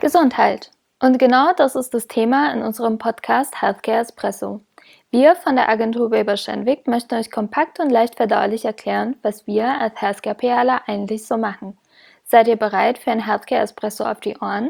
Gesundheit. Und genau das ist das Thema in unserem Podcast Healthcare Espresso. Wir von der Agentur Weber-Schenwick möchten euch kompakt und leicht verdaulich erklären, was wir als Healthcare-PRler eigentlich so machen. Seid ihr bereit für ein Healthcare Espresso auf die Ohren?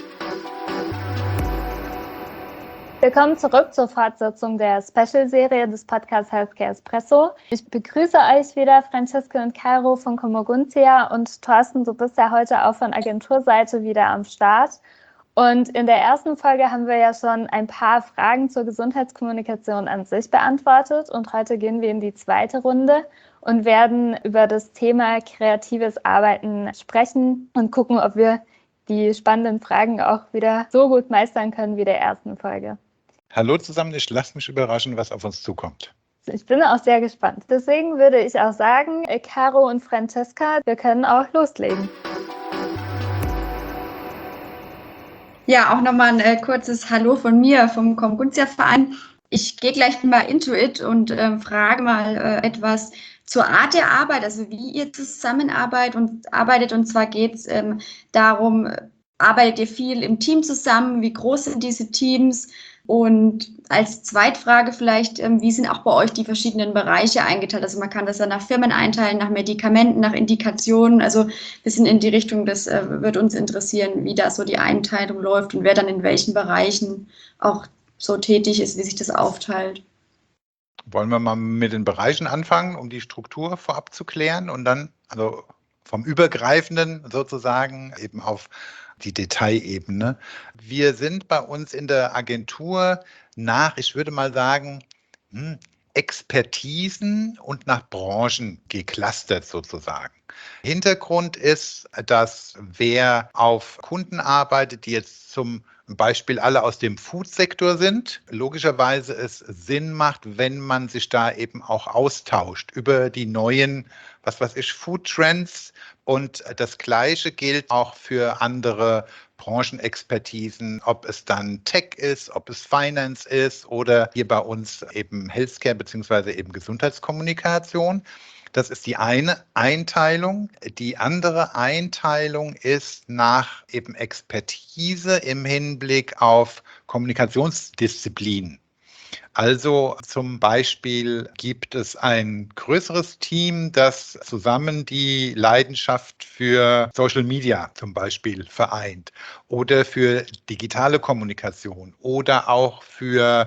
Willkommen zurück zur Fortsetzung der Special-Serie des Podcasts Healthcare Espresso. Ich begrüße euch wieder, Francesca und Caro von Comoguntia, und Thorsten, du bist ja heute auch von Agenturseite wieder am Start. Und in der ersten Folge haben wir ja schon ein paar Fragen zur Gesundheitskommunikation an sich beantwortet, und heute gehen wir in die zweite Runde und werden über das Thema kreatives Arbeiten sprechen und gucken, ob wir die spannenden Fragen auch wieder so gut meistern können wie der ersten Folge. Hallo zusammen, ich lasse mich überraschen, was auf uns zukommt. Ich bin auch sehr gespannt. Deswegen würde ich auch sagen, Caro und Francesca, wir können auch loslegen. Ja, auch nochmal ein kurzes Hallo von mir vom Comoguntia-Verein. Ich gehe gleich mal into it und frage mal etwas zur Art der Arbeit, also wie ihr arbeitet. Und zwar geht es darum, arbeitet ihr viel im Team zusammen? Wie groß sind diese Teams? Und als Zweitfrage vielleicht, wie sind auch bei euch die verschiedenen Bereiche eingeteilt? Also man kann das ja nach Firmen einteilen, nach Medikamenten, nach Indikationen. Also ein bisschen in die Richtung, das wird uns interessieren, wie da so die Einteilung läuft und wer dann in welchen Bereichen auch so tätig ist, wie sich das aufteilt. Wollen wir mal mit den Bereichen anfangen, um die Struktur vorab zu klären und dann also vom Übergreifenden sozusagen eben auf die Detailebene. Wir sind bei uns in der Agentur nach, ich würde mal sagen, Expertisen und nach Branchen geclustert sozusagen. Hintergrund ist, dass wer auf Kunden arbeitet, die jetzt zum Beispiel alle aus dem Food-Sektor sind, logischerweise es Sinn macht, wenn man sich da eben auch austauscht über die neuen, Food-Trends. Und das Gleiche gilt auch für andere Branchenexpertisen, ob es dann Tech ist, ob es Finance ist oder hier bei uns eben Healthcare bzw. eben Gesundheitskommunikation. Das ist die eine Einteilung. Die andere Einteilung ist nach eben Expertise im Hinblick auf Kommunikationsdisziplinen. Also zum Beispiel gibt es ein größeres Team, das zusammen die Leidenschaft für Social Media zum Beispiel vereint oder für digitale Kommunikation oder auch für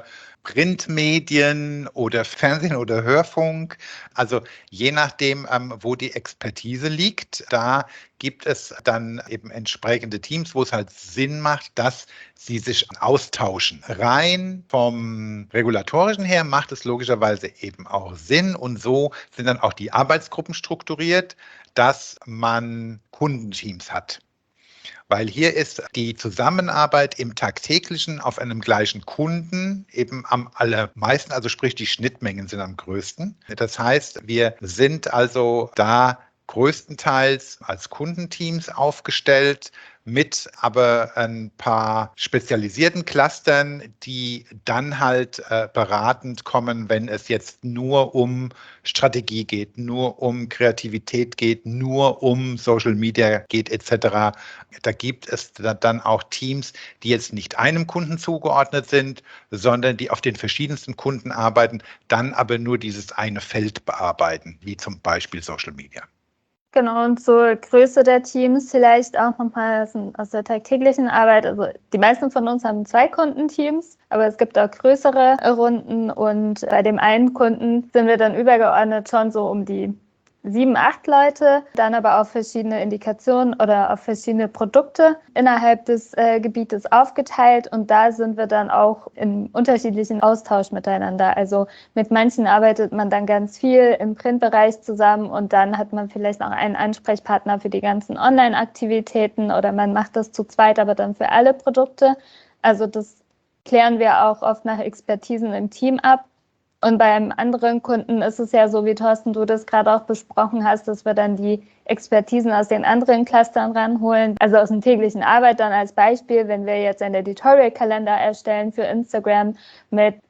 Printmedien oder Fernsehen oder Hörfunk. Also je nachdem, wo die Expertise liegt, da gibt es dann eben entsprechende Teams, wo es halt Sinn macht, dass sie sich austauschen. Rein vom Regulatorischen her macht es logischerweise eben auch Sinn, und so sind dann auch die Arbeitsgruppen strukturiert, dass man Kundenteams hat. Weil hier ist die Zusammenarbeit im Tagtäglichen auf einem gleichen Kunden eben am allermeisten, also sprich die Schnittmengen sind am größten. Das heißt, wir sind also da größtenteils als Kundenteams aufgestellt, mit aber ein paar spezialisierten Clustern, die dann halt beratend kommen, wenn es jetzt nur um Strategie geht, nur um Kreativität geht, nur um Social Media geht etc. Da gibt es dann auch Teams, die jetzt nicht einem Kunden zugeordnet sind, sondern die auf den verschiedensten Kunden arbeiten, dann aber nur dieses eine Feld bearbeiten, wie zum Beispiel Social Media. Genau, und zur Größe der Teams vielleicht auch nochmal aus der tagtäglichen Arbeit. Also die meisten von uns haben 2 Kundenteams, aber es gibt auch größere Runden, und bei dem einen Kunden sind wir dann übergeordnet schon so um die 7, 8 Leute, dann aber auf verschiedene Indikationen oder auf verschiedene Produkte innerhalb des Gebietes aufgeteilt, und da sind wir dann auch im unterschiedlichen Austausch miteinander. Also mit manchen arbeitet man dann ganz viel im Printbereich zusammen, und dann hat man vielleicht noch einen Ansprechpartner für die ganzen Online-Aktivitäten, oder man macht das zu zweit, aber dann für alle Produkte. Also das klären wir auch oft nach Expertisen im Team ab. Und beim anderen Kunden ist es ja so, wie Thorsten, du das gerade auch besprochen hast, dass wir dann die Expertisen aus den anderen Clustern ranholen. Also aus der täglichen Arbeit dann als Beispiel, wenn wir jetzt einen Editorial-Kalender erstellen für Instagram mit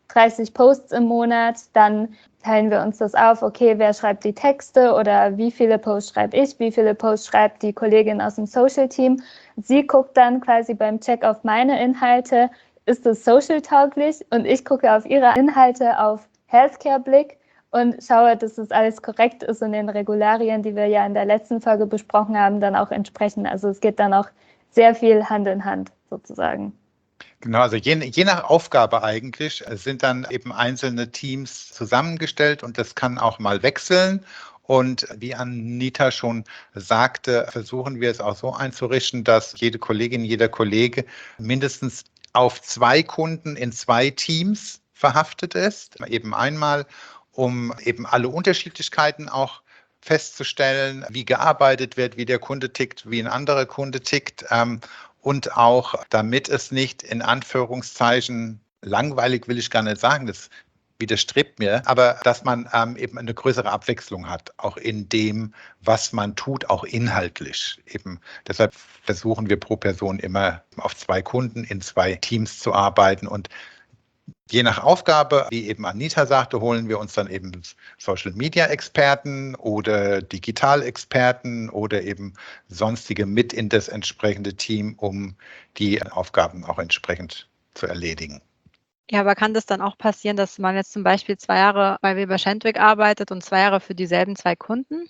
30 Posts im Monat, dann teilen wir uns das auf, okay, wer schreibt die Texte oder wie viele Posts schreibe ich, wie viele Posts schreibt die Kollegin aus dem Social-Team. Sie guckt dann quasi beim Check auf meine Inhalte, ist es social-tauglich, und ich gucke auf ihre Inhalte auf Healthcare-Blick und schaue, dass das alles korrekt ist und den Regularien, die wir ja in der letzten Folge besprochen haben, dann auch entsprechen. Also es geht dann auch sehr viel Hand in Hand sozusagen. Genau, also je nach Aufgabe eigentlich sind dann eben einzelne Teams zusammengestellt und das kann auch mal wechseln. Und wie Anita schon sagte, versuchen wir es auch so einzurichten, dass jede Kollegin, jeder Kollege mindestens auf 2 Kunden in 2 Teams verhaftet ist. Eben einmal, um eben alle Unterschiedlichkeiten auch festzustellen, wie gearbeitet wird, wie der Kunde tickt, wie ein anderer Kunde tickt. Und auch, damit es nicht in Anführungszeichen langweilig, will ich gar nicht sagen, das widerstrebt mir, aber dass man eben eine größere Abwechslung hat, auch in dem, was man tut, auch inhaltlich. Eben deshalb versuchen wir pro Person immer auf 2 Kunden in 2 Teams zu arbeiten und je nach Aufgabe, wie eben Anita sagte, holen wir uns dann eben Social-Media-Experten oder Digital-Experten oder eben sonstige mit in das entsprechende Team, um die Aufgaben auch entsprechend zu erledigen. Ja, aber kann das dann auch passieren, dass man jetzt zum Beispiel 2 Jahre bei Weber Schendwick arbeitet und 2 Jahre für dieselben 2 Kunden?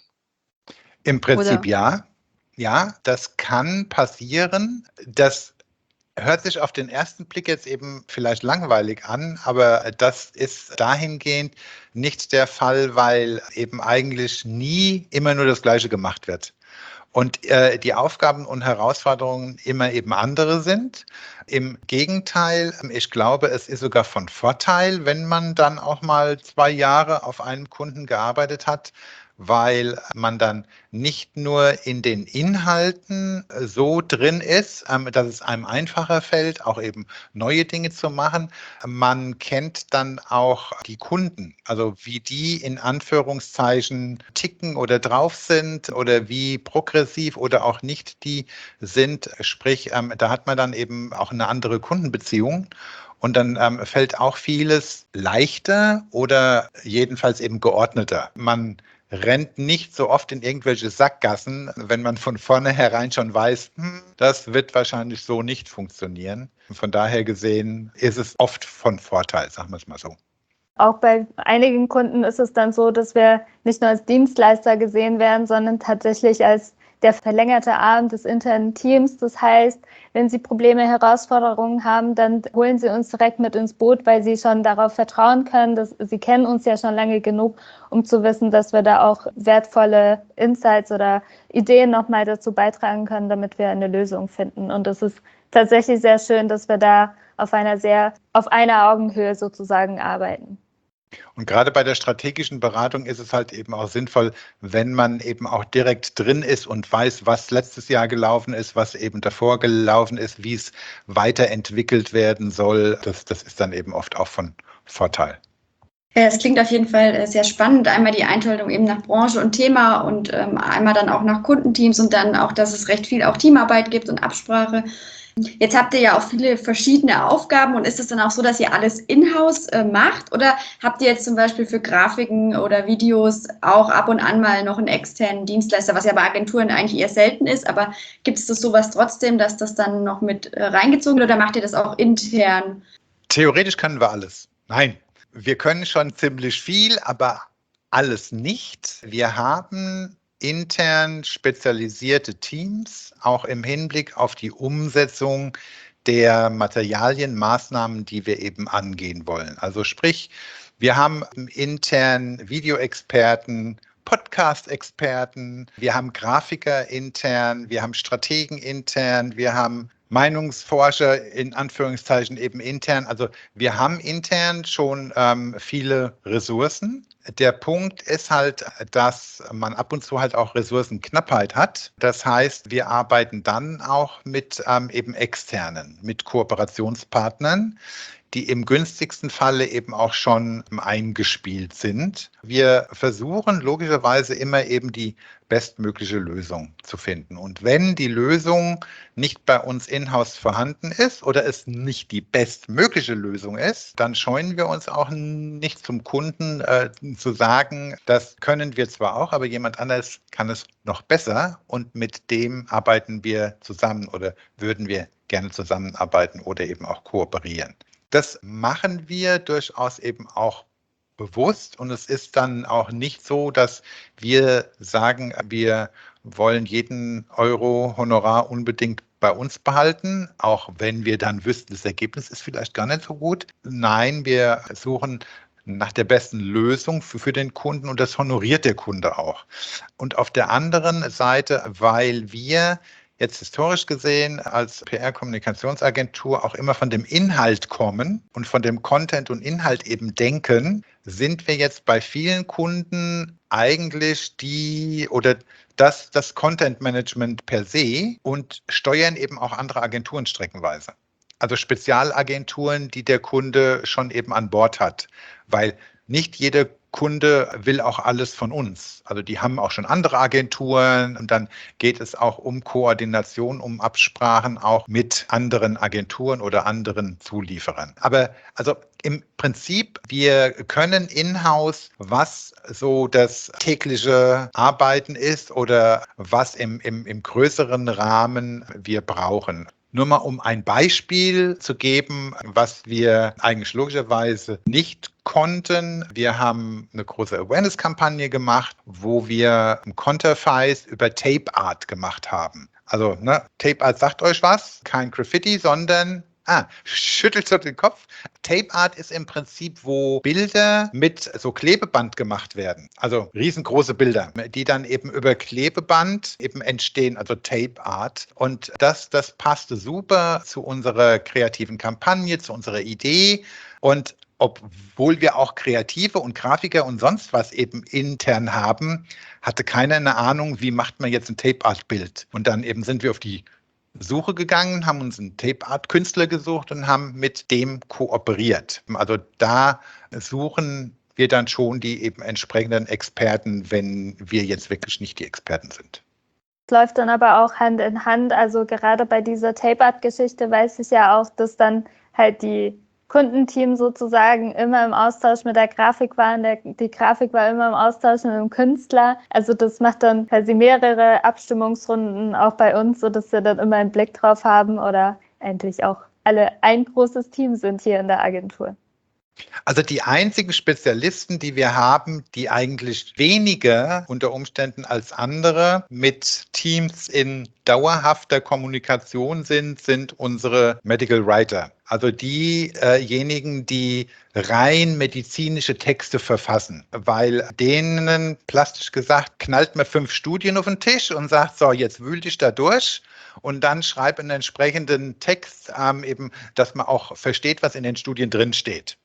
Im Prinzip Oder? ja. Ja, das kann passieren. Das hört sich auf den ersten Blick jetzt eben vielleicht langweilig an, aber das ist dahingehend nicht der Fall, weil eben eigentlich nie immer nur das Gleiche gemacht wird. Und die Aufgaben und Herausforderungen immer eben andere sind. Im Gegenteil, ich glaube, es ist sogar von Vorteil, wenn man dann auch mal 2 Jahre auf einem Kunden gearbeitet hat, weil man dann nicht nur in den Inhalten so drin ist, dass es einem einfacher fällt, auch eben neue Dinge zu machen. Man kennt dann auch die Kunden, also wie die in Anführungszeichen ticken oder drauf sind oder wie progressiv oder auch nicht die sind. Sprich, da hat man dann eben auch eine andere Kundenbeziehung. Und dann fällt auch vieles leichter oder jedenfalls eben geordneter. Man rennt nicht so oft in irgendwelche Sackgassen, wenn man von vornherein schon weiß, das wird wahrscheinlich so nicht funktionieren. Von daher gesehen ist es oft von Vorteil, sagen wir es mal so. Auch bei einigen Kunden ist es dann so, dass wir nicht nur als Dienstleister gesehen werden, sondern tatsächlich als der verlängerte Arm des internen Teams. Das heißt, wenn Sie Probleme, Herausforderungen haben, dann holen Sie uns direkt mit ins Boot, weil Sie schon darauf vertrauen können. Sie kennen uns ja schon lange genug, um zu wissen, dass wir da auch wertvolle Insights oder Ideen nochmal dazu beitragen können, damit wir eine Lösung finden. Und es ist tatsächlich sehr schön, dass wir da auf einer Augenhöhe sozusagen arbeiten. Und gerade bei der strategischen Beratung ist es halt eben auch sinnvoll, wenn man eben auch direkt drin ist und weiß, was letztes Jahr gelaufen ist, was eben davor gelaufen ist, wie es weiterentwickelt werden soll. Das ist dann eben oft auch von Vorteil. Ja, es klingt auf jeden Fall sehr spannend. Einmal die Einteilung eben nach Branche und Thema und einmal dann auch nach Kundenteams und dann auch, dass es recht viel auch Teamarbeit gibt und Absprache. Jetzt habt ihr ja auch viele verschiedene Aufgaben und ist es dann auch so, dass ihr alles in-house macht oder habt ihr jetzt zum Beispiel für Grafiken oder Videos auch ab und an mal noch einen externen Dienstleister, was ja bei Agenturen eigentlich eher selten ist, aber gibt es das sowas trotzdem, dass das dann noch mit reingezogen wird oder macht ihr das auch intern? Theoretisch können wir alles. Nein, wir können schon ziemlich viel, aber alles nicht. Wir haben intern spezialisierte Teams, auch im Hinblick auf die Umsetzung der Materialien, Maßnahmen, die wir eben angehen wollen. Also sprich, wir haben intern Videoexperten, Podcast-Experten, wir haben Grafiker intern, wir haben Strategen intern, wir haben Meinungsforscher in Anführungszeichen eben intern. Also wir haben intern schon viele Ressourcen. Der Punkt ist halt, dass man ab und zu halt auch Ressourcenknappheit hat. Das heißt, wir arbeiten dann auch mit eben externen, mit Kooperationspartnern, die im günstigsten Falle eben auch schon eingespielt sind. Wir versuchen logischerweise immer eben die bestmögliche Lösung zu finden. Und wenn die Lösung nicht bei uns in-house vorhanden ist oder es nicht die bestmögliche Lösung ist, dann scheuen wir uns auch nicht zum Kunden zu sagen, das können wir zwar auch, aber jemand anderes kann es noch besser und mit dem arbeiten wir zusammen oder würden wir gerne zusammenarbeiten oder eben auch kooperieren. Das machen wir durchaus eben auch bewusst und es ist dann auch nicht so, dass wir sagen, wir wollen jeden Euro Honorar unbedingt bei uns behalten, auch wenn wir dann wüssten, das Ergebnis ist vielleicht gar nicht so gut. Nein, wir suchen nach der besten Lösung für den Kunden und das honoriert der Kunde auch. Und auf der anderen Seite, weil wir jetzt historisch gesehen als PR-Kommunikationsagentur auch immer von dem Inhalt kommen und von dem Content und Inhalt eben denken, sind wir jetzt bei vielen Kunden eigentlich das Content-Management per se und steuern eben auch andere Agenturen streckenweise. Also Spezialagenturen, die der Kunde schon eben an Bord hat, weil nicht jeder Kunde will auch alles von uns. Also die haben auch schon andere Agenturen und dann geht es auch um Koordination, um Absprachen auch mit anderen Agenturen oder anderen Zulieferern. Aber also im Prinzip, wir können in-house, was so das tägliche Arbeiten ist oder was im größeren Rahmen wir brauchen. Nur mal um ein Beispiel zu geben, was wir eigentlich logischerweise nicht konnten. Wir haben eine große Awareness-Kampagne gemacht, wo wir Konterfeis über Tape Art gemacht haben. Also Tape Art sagt euch was, kein Graffiti, sondern schüttelt so den Kopf. Tape Art ist im Prinzip, wo Bilder mit so Klebeband gemacht werden. Also riesengroße Bilder, die dann eben über Klebeband eben entstehen, also Tape Art. Und das passte super zu unserer kreativen Kampagne, zu unserer Idee. Und obwohl wir auch Kreative und Grafiker und sonst was eben intern haben, hatte keiner eine Ahnung, wie macht man jetzt ein Tape Art Bild. Und dann eben sind wir auf die Suche gegangen, haben uns einen Tape-Art-Künstler gesucht und haben mit dem kooperiert. Also da suchen wir dann schon die eben entsprechenden Experten, wenn wir jetzt wirklich nicht die Experten sind. Es läuft dann aber auch Hand in Hand. Also gerade bei dieser Tape-Art-Geschichte weiß ich ja auch, dass dann halt die Kundenteam sozusagen immer im Austausch mit der Grafik war. Die Grafik war immer im Austausch mit dem Künstler. Also das macht dann quasi mehrere Abstimmungsrunden auch bei uns, sodass wir dann immer einen Blick drauf haben oder eigentlich auch alle ein großes Team sind hier in der Agentur. Also die einzigen Spezialisten, die wir haben, die eigentlich weniger unter Umständen als andere mit Teams in dauerhafter Kommunikation sind unsere Medical Writer. Also diejenigen, die rein medizinische Texte verfassen, weil denen, plastisch gesagt, knallt man 5 Studien auf den Tisch und sagt, so, jetzt wühl dich da durch und dann schreib einen entsprechenden Text, eben, dass man auch versteht, was in den Studien drinsteht.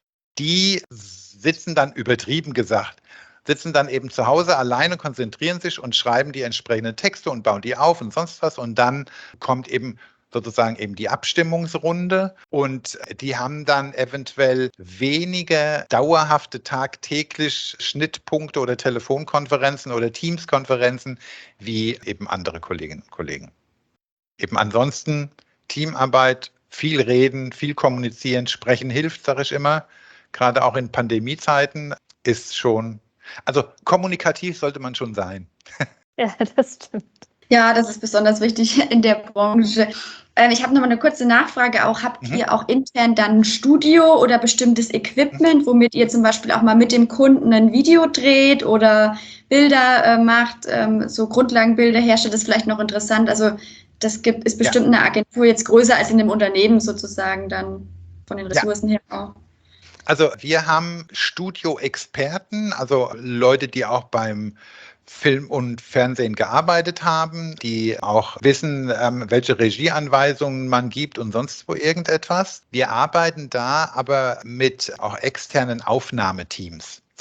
Die sitzen dann, übertrieben gesagt, sitzen dann eben zu Hause alleine, konzentrieren sich und schreiben die entsprechenden Texte und bauen die auf und sonst was. Und dann kommt eben sozusagen eben die Abstimmungsrunde und die haben dann eventuell weniger dauerhafte tagtäglich Schnittpunkte oder Telefonkonferenzen oder Teamskonferenzen wie eben andere Kolleginnen und Kollegen. Eben ansonsten Teamarbeit, viel reden, viel kommunizieren, sprechen hilft, sage ich immer. Gerade auch in Pandemiezeiten ist schon, also kommunikativ sollte man schon sein. Ja, das stimmt. Ja, das ist besonders wichtig in der Branche. Ich habe noch mal eine kurze Nachfrage auch. Habt ihr auch intern dann ein Studio oder bestimmtes Equipment, womit ihr zum Beispiel auch mal mit dem Kunden ein Video dreht oder Bilder macht, so Grundlagenbilder herstellt? Das ist vielleicht noch interessant. Also das ist bestimmt eine Agentur jetzt größer als in dem Unternehmen sozusagen dann von den Ressourcen her auch. Also wir haben Studio-Experten, also Leute, die auch beim Film und Fernsehen gearbeitet haben, die auch wissen, welche Regieanweisungen man gibt und sonst wo irgendetwas. Wir arbeiten da aber mit auch externen Aufnahmeteams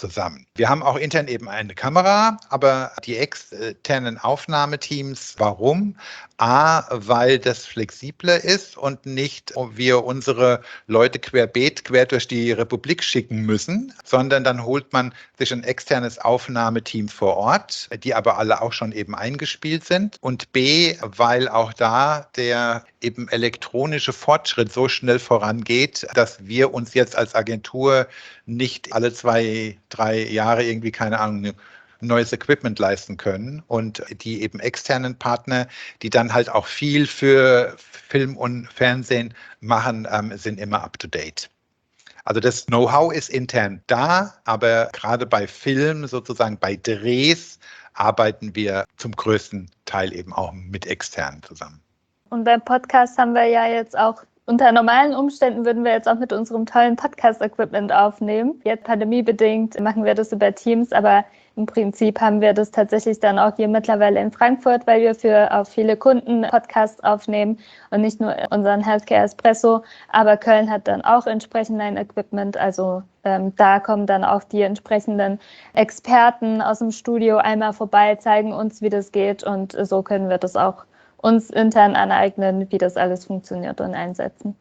zusammen. Wir haben auch intern eben eine Kamera, aber die externen Aufnahmeteams, warum? A, weil das flexibler ist und nicht wir unsere Leute quer durch die Republik schicken müssen, sondern dann holt man sich ein externes Aufnahmeteam vor Ort, die aber alle auch schon eben eingespielt sind. Und B, weil auch da der eben elektronische Fortschritt so schnell vorangeht, dass wir uns jetzt als Agentur nicht alle 2, 3 Jahre irgendwie, keine Ahnung, neues Equipment leisten können. Und die eben externen Partner, die dann halt auch viel für Film und Fernsehen machen, sind immer up to date. Also das Know-how ist intern da, aber gerade bei Film, sozusagen bei Drehs, arbeiten wir zum größten Teil eben auch mit externen zusammen. Und beim Podcast haben wir ja jetzt auch, unter normalen Umständen würden wir jetzt auch mit unserem tollen Podcast-Equipment aufnehmen. Jetzt pandemiebedingt machen wir das über Teams, aber im Prinzip haben wir das tatsächlich dann auch hier mittlerweile in Frankfurt, weil wir für auch viele Kunden Podcasts aufnehmen und nicht nur unseren Healthcare Espresso. Aber Köln hat dann auch entsprechend ein Equipment. Also da kommen dann auch die entsprechenden Experten aus dem Studio einmal vorbei, zeigen uns, wie das geht. Und so können wir das auch uns intern aneignen, wie das alles funktioniert und einsetzen.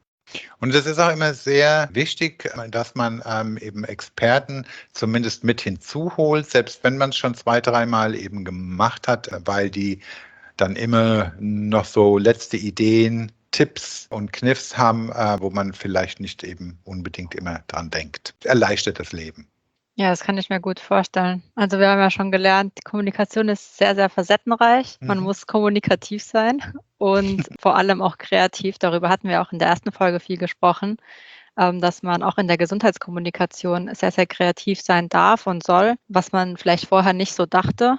Und es ist auch immer sehr wichtig, dass man eben Experten zumindest mit hinzuholt, selbst wenn man es schon 2, 3 Mal eben gemacht hat, weil die dann immer noch so letzte Ideen, Tipps und Kniffs haben, wo man vielleicht nicht eben unbedingt immer dran denkt. Erleichtert das Leben. Ja, das kann ich mir gut vorstellen. Also wir haben ja schon gelernt, die Kommunikation ist sehr, sehr facettenreich. Man muss kommunikativ sein und vor allem auch kreativ. Darüber hatten wir auch in der ersten Folge viel gesprochen, dass man auch in der Gesundheitskommunikation sehr, sehr kreativ sein darf und soll, was man vielleicht vorher nicht so dachte.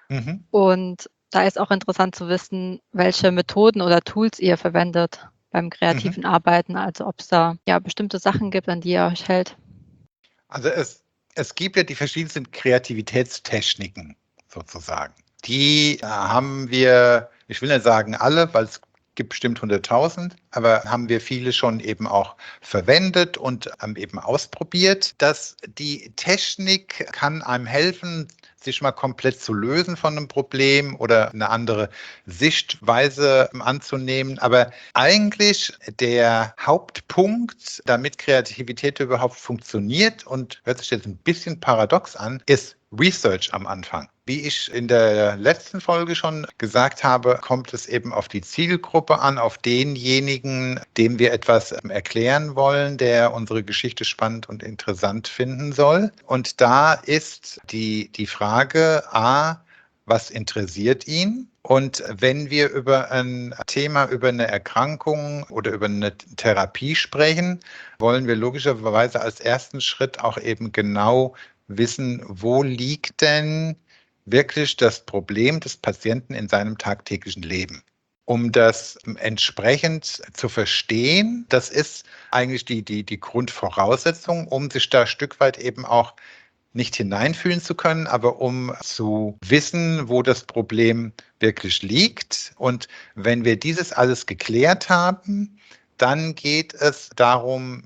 Und da ist auch interessant zu wissen, welche Methoden oder Tools ihr verwendet beim kreativen Arbeiten. Also ob es da ja bestimmte Sachen gibt, an die ihr euch hält. Also es gibt ja die verschiedensten Kreativitätstechniken sozusagen. Die haben wir, ich will nicht sagen alle, weil es gibt bestimmt 100.000, aber haben wir viele schon eben auch verwendet und eben ausprobiert. Die Technik kann einem helfen, sich mal komplett zu lösen von einem Problem oder eine andere Sichtweise anzunehmen. Aber eigentlich der Hauptpunkt, damit Kreativität überhaupt funktioniert und hört sich jetzt ein bisschen paradox an, ist Research am Anfang. Wie ich in der letzten Folge schon gesagt habe, kommt es eben auf die Zielgruppe an, auf denjenigen, dem wir etwas erklären wollen, der unsere Geschichte spannend und interessant finden soll. Und da ist die Frage, A, was interessiert ihn? Und wenn wir über ein Thema, über eine Erkrankung oder über eine Therapie sprechen, wollen wir logischerweise als ersten Schritt auch eben genau wissen, wo liegt denn wirklich das Problem des Patienten in seinem tagtäglichen Leben. Um das entsprechend zu verstehen, das ist eigentlich die Grundvoraussetzung, um sich da ein Stück weit eben auch nicht hineinfühlen zu können, aber um zu wissen, wo das Problem wirklich liegt. Und wenn wir dieses alles geklärt haben, dann geht es darum,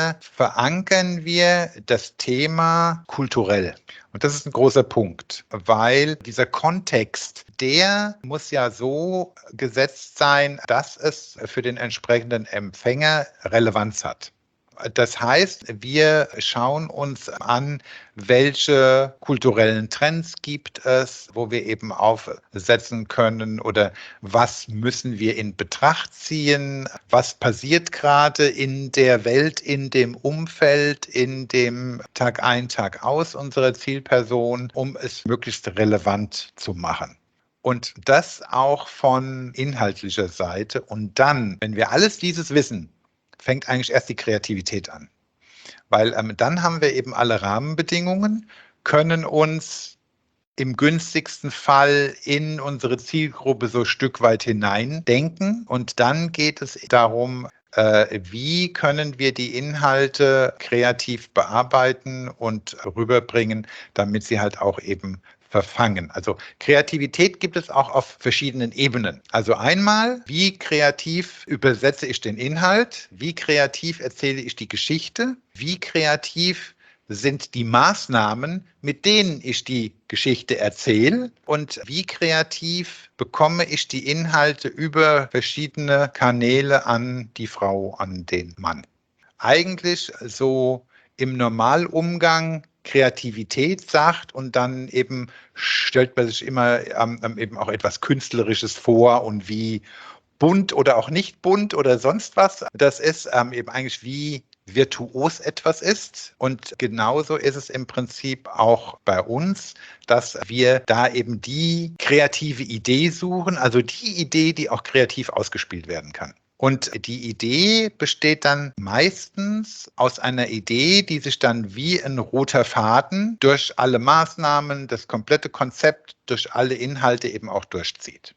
verankern wir das Thema kulturell. Und das ist ein großer Punkt, weil dieser Kontext, der muss ja so gesetzt sein, dass es für den entsprechenden Empfänger Relevanz hat. Das heißt, wir schauen uns an, welche kulturellen Trends gibt es, wo wir eben aufsetzen können oder was müssen wir in Betracht ziehen, was passiert gerade in der Welt, in dem Umfeld, in dem Tag ein, Tag aus unserer Zielperson, um es möglichst relevant zu machen. Und das auch von inhaltlicher Seite. Und dann, wenn wir alles dieses wissen, fängt eigentlich erst die Kreativität an. Weil dann haben wir eben alle Rahmenbedingungen, können uns im günstigsten Fall in unsere Zielgruppe so ein Stück weit hineindenken. Und dann geht es darum, wie können wir die Inhalte kreativ bearbeiten und rüberbringen, damit sie halt auch eben verfangen. Also Kreativität gibt es auch auf verschiedenen Ebenen. Also einmal, wie kreativ übersetze ich den Inhalt? Wie kreativ erzähle ich die Geschichte? Wie kreativ sind die Maßnahmen, mit denen ich die Geschichte erzähle und wie kreativ bekomme ich die Inhalte über verschiedene Kanäle an die Frau, an den Mann. Eigentlich so im Normalumgang Kreativität sagt und dann eben stellt man sich immer eben auch etwas Künstlerisches vor und wie bunt oder auch nicht bunt oder sonst was. Das ist eben eigentlich wie virtuos etwas ist. Und genauso ist es im Prinzip auch bei uns, dass wir da eben die kreative Idee suchen, also die Idee, die auch kreativ ausgespielt werden kann. Und die Idee besteht dann meistens aus einer Idee, die sich dann wie ein roter Faden durch alle Maßnahmen, das komplette Konzept, durch alle Inhalte eben auch durchzieht.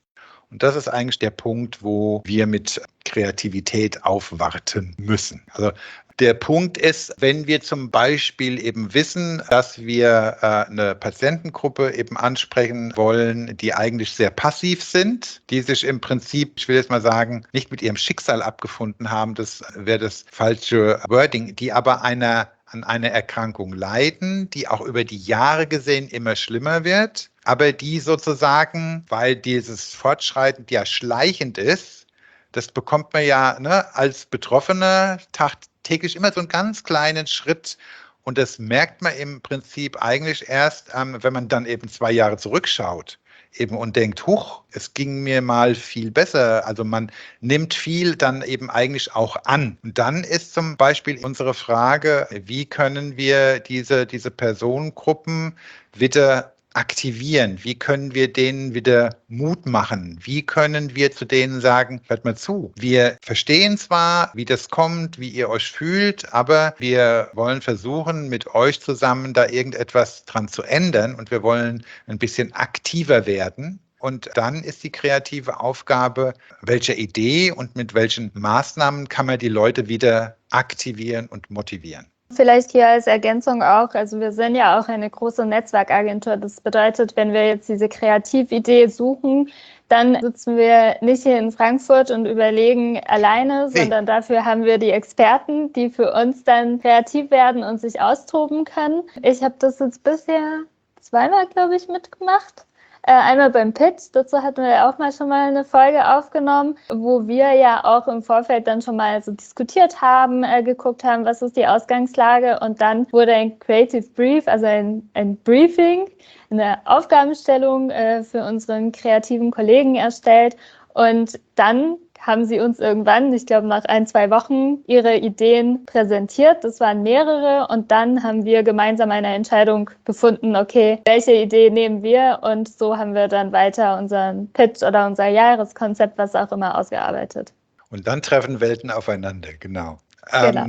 Und das ist eigentlich der Punkt, wo wir mit Kreativität aufwarten müssen. Also der Punkt ist, wenn wir zum Beispiel eben wissen, dass wir eine Patientengruppe eben ansprechen wollen, die eigentlich sehr passiv sind, die sich im Prinzip, ich will jetzt mal sagen, nicht mit ihrem Schicksal abgefunden haben, das wäre das falsche Wording, die aber an einer Erkrankung leiden, die auch über die Jahre gesehen immer schlimmer wird, aber die sozusagen, weil dieses Fortschreiten ja schleichend ist, das bekommt man ja als Betroffener tagtäglich immer so einen ganz kleinen Schritt. Und das merkt man im Prinzip eigentlich erst, wenn man dann eben 2 Jahre zurückschaut eben und denkt, huch, es ging mir mal viel besser. Also man nimmt viel dann eben eigentlich auch an. Und dann ist zum Beispiel unsere Frage, wie können wir diese Personengruppen wieder aktivieren? Wie können wir denen wieder Mut machen? Wie können wir zu denen sagen, hört mal zu, wir verstehen zwar, wie das kommt, wie ihr euch fühlt, aber wir wollen versuchen, mit euch zusammen da irgendetwas dran zu ändern und wir wollen ein bisschen aktiver werden. Und dann ist die kreative Aufgabe, welche Idee und mit welchen Maßnahmen kann man die Leute wieder aktivieren und motivieren. Vielleicht hier als Ergänzung auch, also wir sind ja auch eine große Netzwerkagentur. Das bedeutet, wenn wir jetzt diese Kreatividee suchen, dann sitzen wir nicht hier in Frankfurt und überlegen alleine, sondern dafür haben wir die Experten, die für uns dann kreativ werden und sich austoben können. Ich habe das jetzt bisher 2-mal, glaube ich, mitgemacht. Einmal beim Pitch, dazu hatten wir ja auch schon mal eine Folge aufgenommen, wo wir ja auch im Vorfeld dann schon mal so diskutiert haben, geguckt haben, was ist die Ausgangslage und dann wurde ein Creative Brief, also ein Briefing, eine Aufgabenstellung für unseren kreativen Kollegen erstellt und dann haben sie uns irgendwann, ich glaube nach 1-2 Wochen, ihre Ideen präsentiert. Das waren mehrere und dann haben wir gemeinsam eine Entscheidung gefunden, okay, welche Idee nehmen wir? Und so haben wir dann weiter unseren Pitch oder unser Jahreskonzept, was auch immer, ausgearbeitet. Und dann treffen Welten aufeinander, genau. Genau.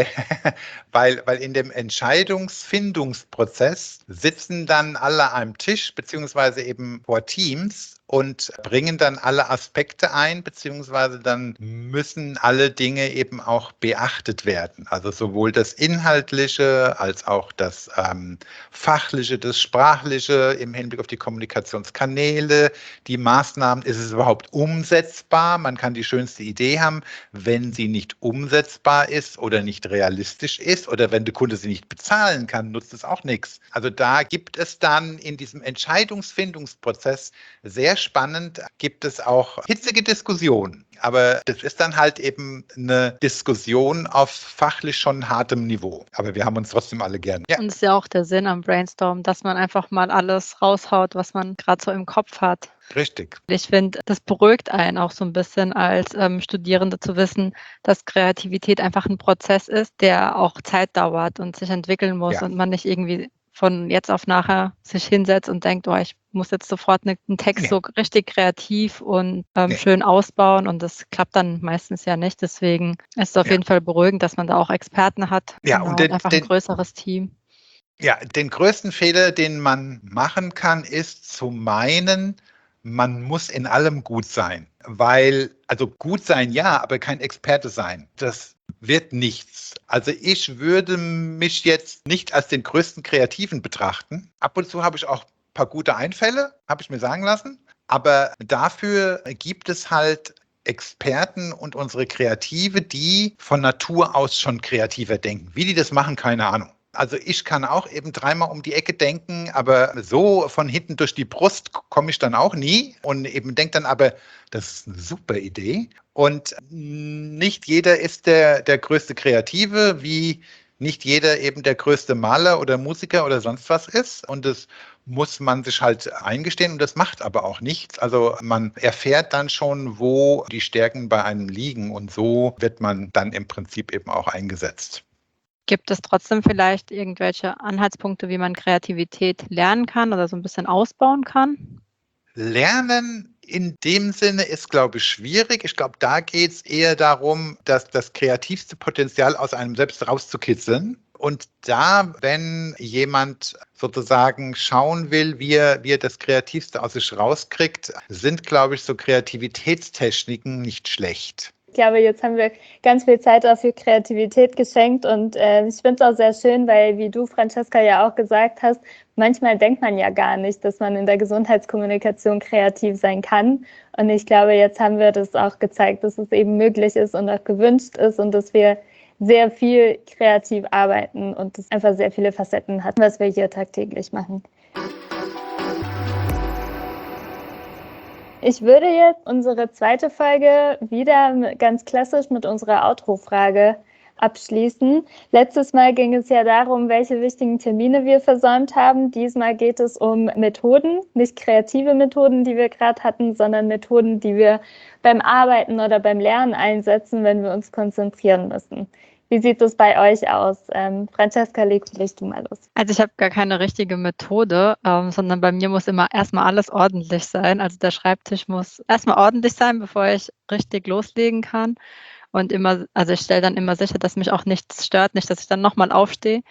Weil in dem Entscheidungsfindungsprozess sitzen dann alle an einem Tisch, beziehungsweise eben vor Teams und bringen dann alle Aspekte ein, beziehungsweise dann müssen alle Dinge eben auch beachtet werden. Also sowohl das Inhaltliche als auch das Fachliche, das Sprachliche im Hinblick auf die Kommunikationskanäle, die Maßnahmen, ist es überhaupt umsetzbar? Man kann die schönste Idee haben, wenn sie nicht umsetzbar ist oder nicht realistisch ist oder wenn der Kunde sie nicht bezahlen kann, nutzt es auch nichts. Also da gibt es dann in diesem Entscheidungsfindungsprozess sehr spannend, gibt es auch hitzige Diskussionen. Aber das ist dann halt eben eine Diskussion auf fachlich schon hartem Niveau. Aber wir haben uns trotzdem alle gern. Ja. Und es ist ja auch der Sinn am Brainstorm, dass man einfach mal alles raushaut, was man gerade so im Kopf hat. Richtig. Ich finde, das beruhigt einen auch so ein bisschen als Studierende zu wissen, dass Kreativität einfach ein Prozess ist, der auch Zeit dauert und sich entwickeln muss und man nicht irgendwie von jetzt auf nachher sich hinsetzt und denkt, oh, ich muss jetzt sofort einen Text so richtig kreativ und schön ausbauen und das klappt dann meistens ja nicht. Deswegen ist es auf jeden Fall beruhigend, dass man da auch Experten hat und einfach ein größeres Team. Ja, den größten Fehler, den man machen kann, ist zu meinen, man muss in allem gut sein. Weil, also gut sein ja, aber kein Experte sein. Das wird nichts. Also ich würde mich jetzt nicht als den größten Kreativen betrachten. Ab und zu habe ich auch ein paar gute Einfälle, habe ich mir sagen lassen. Aber dafür gibt es halt Experten und unsere Kreative, die von Natur aus schon kreativer denken. Wie die das machen, keine Ahnung. Also ich kann auch eben dreimal um die Ecke denken, aber so von hinten durch die Brust komme ich dann auch nie und eben denke dann aber, das ist eine super Idee. Und nicht jeder ist der größte Kreative, wie nicht jeder eben der größte Maler oder Musiker oder sonst was ist. Und das muss man sich halt eingestehen und das macht aber auch nichts. Also man erfährt dann schon, wo die Stärken bei einem liegen und so wird man dann im Prinzip eben auch eingesetzt. Gibt es trotzdem vielleicht irgendwelche Anhaltspunkte, wie man Kreativität lernen kann oder so ein bisschen ausbauen kann? Lernen in dem Sinne ist, glaube ich, schwierig. Ich glaube, da geht es eher darum, das kreativste Potenzial aus einem selbst rauszukitzeln. Und da, wenn jemand sozusagen schauen will, wie er das Kreativste aus sich rauskriegt, sind, glaube ich, so Kreativitätstechniken nicht schlecht. Ich glaube, jetzt haben wir ganz viel Zeit auch für Kreativität geschenkt und ich finde es auch sehr schön, weil, wie du, Francesca, ja auch gesagt hast, manchmal denkt man ja gar nicht, dass man in der Gesundheitskommunikation kreativ sein kann. Und ich glaube, jetzt haben wir das auch gezeigt, dass es eben möglich ist und auch gewünscht ist und dass wir sehr viel kreativ arbeiten und es einfach sehr viele Facetten hat, was wir hier tagtäglich machen. Ich würde jetzt unsere zweite Folge wieder ganz klassisch mit unserer Outro-Frage abschließen. Letztes Mal ging es ja darum, welche wichtigen Termine wir versäumt haben. Diesmal geht es um Methoden, nicht kreative Methoden, die wir gerade hatten, sondern Methoden, die wir beim Arbeiten oder beim Lernen einsetzen, wenn wir uns konzentrieren müssen. Wie sieht es bei euch aus? Francesca, leg du mal los. Also ich habe gar keine richtige Methode, sondern bei mir muss immer erstmal alles ordentlich sein. Also der Schreibtisch muss erstmal ordentlich sein, bevor ich richtig loslegen kann. Und also ich stelle dann immer sicher, dass mich auch nichts stört, nicht, dass ich dann nochmal aufstehe.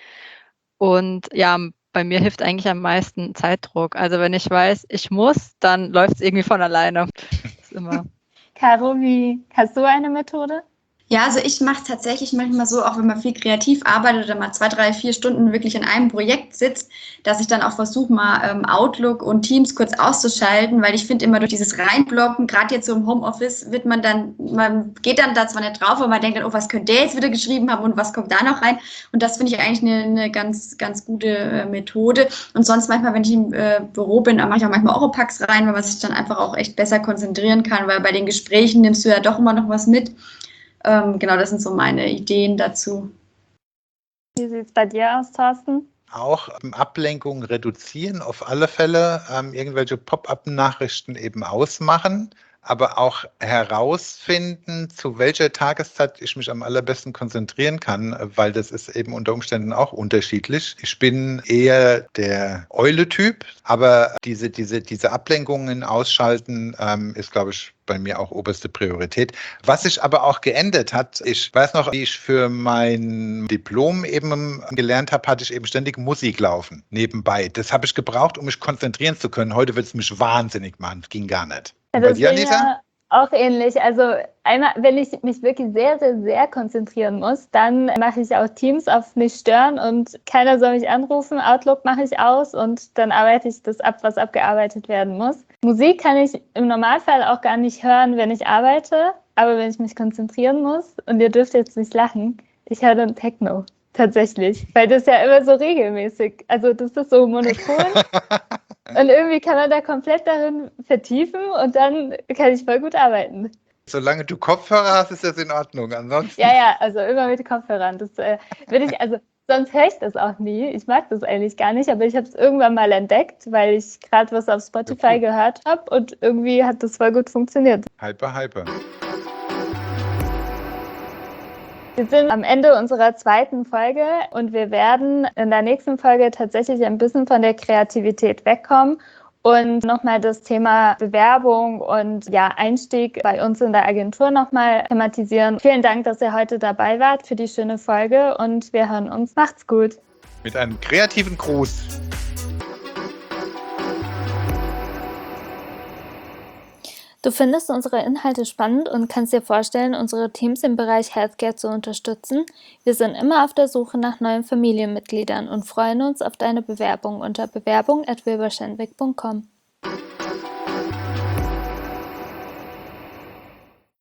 Und ja, bei mir hilft eigentlich am meisten Zeitdruck. Also wenn ich weiß, ich muss, dann läuft es irgendwie von alleine. Das ist immer. Caro, hast du eine Methode? Ja, also ich mache es tatsächlich manchmal so, auch wenn man viel kreativ arbeitet oder mal 2, 3, 4 Stunden wirklich in einem Projekt sitzt, dass ich dann auch versuche, mal Outlook und Teams kurz auszuschalten, weil ich finde immer durch dieses Reinblocken, gerade jetzt so im Homeoffice, man geht dann da zwar nicht drauf, aber man denkt dann, oh, was könnte der jetzt wieder geschrieben haben und was kommt da noch rein? Und das finde ich eigentlich eine ganz, ganz gute Methode. Und sonst manchmal, wenn ich im Büro bin, mache ich auch manchmal Oropax rein, weil man sich dann einfach auch echt besser konzentrieren kann, weil bei den Gesprächen nimmst du ja doch immer noch was mit. Genau, das sind so meine Ideen dazu. Wie sieht es bei dir aus, Thorsten? Auch Ablenkung reduzieren, auf alle Fälle irgendwelche Pop-up-Nachrichten eben ausmachen, aber auch herausfinden, zu welcher Tageszeit ich mich am allerbesten konzentrieren kann, weil das ist eben unter Umständen auch unterschiedlich. Ich bin eher der Eule-Typ, aber diese Ablenkungen ausschalten ist, glaube ich, bei mir auch oberste Priorität. Was sich aber auch geändert hat, ich weiß noch, wie ich für mein Diplom eben gelernt habe, hatte ich eben ständig Musik laufen nebenbei. Das habe ich gebraucht, um mich konzentrieren zu können. Heute wird es mich wahnsinnig machen. Ging gar nicht. Und bei dir, Anita? Auch ähnlich. Also einmal, wenn ich mich wirklich sehr, sehr, sehr konzentrieren muss, dann mache ich auch Teams auf mich stören und keiner soll mich anrufen. Outlook mache ich aus und dann arbeite ich das ab, was abgearbeitet werden muss. Musik kann ich im Normalfall auch gar nicht hören, wenn ich arbeite, aber wenn ich mich konzentrieren muss, und ihr dürft jetzt nicht lachen, ich höre dann Techno. Tatsächlich, weil das ja immer so regelmäßig, also das ist so monoton. Und irgendwie kann man da komplett darin vertiefen und dann kann ich voll gut arbeiten. Solange du Kopfhörer hast, ist das in Ordnung. Ansonsten. Ja, also immer mit Kopfhörern. Das sonst höre ich das auch nie. Ich mag das eigentlich gar nicht, aber ich habe es irgendwann mal entdeckt, weil ich gerade was auf Spotify gehört habe und irgendwie hat das voll gut funktioniert. Hyper. Wir sind am Ende unserer zweiten Folge und wir werden in der nächsten Folge tatsächlich ein bisschen von der Kreativität wegkommen und nochmal das Thema Bewerbung und Einstieg bei uns in der Agentur nochmal thematisieren. Vielen Dank, dass ihr heute dabei wart für die schöne Folge und wir hören uns. Macht's gut. Mit einem kreativen Gruß. Du findest unsere Inhalte spannend und kannst dir vorstellen, unsere Teams im Bereich Healthcare zu unterstützen? Wir sind immer auf der Suche nach neuen Familienmitgliedern und freuen uns auf deine Bewerbung unter bewerbung@wilberschenwick.com.